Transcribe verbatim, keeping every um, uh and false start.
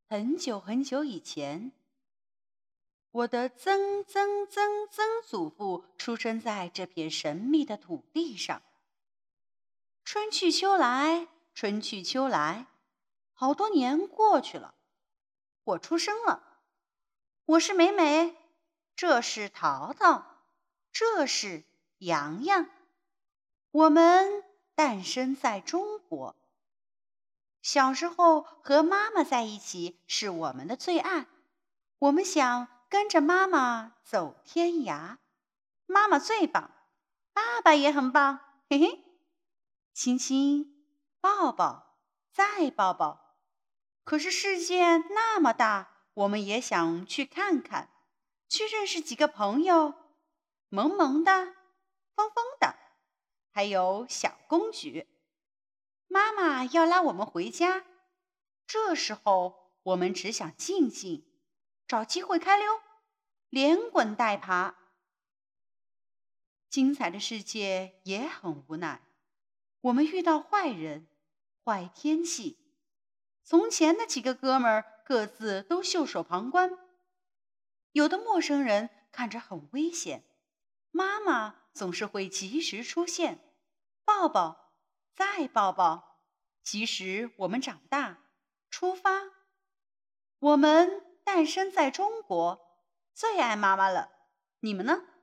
很久很久以前，我的曾曾曾曾祖父出生在这片神秘的土地上。春去秋来，春去秋来，好多年过去了，我出生了。我是美美，这是淘淘，这是洋洋。我们诞生在中国。小时候和妈妈在一起是我们的最爱，我们想跟着妈妈走天涯。妈妈最棒，爸爸也很棒，嘿嘿。亲亲，抱抱，再抱抱。可是世界那么大，我们也想去看看，去认识几个朋友，萌萌的，疯疯的，还有小公举。妈妈要拉我们回家，这时候我们只想静静，找机会开溜，连滚带爬。精彩的世界也很无奈，我们遇到坏人、坏天气。从前的几个哥们儿各自都袖手旁观，有的陌生人看着很危险，妈妈总是会及时出现，抱抱，再抱抱。即使我们长大，出发，我们诞生在中国，最爱妈妈了。你们呢？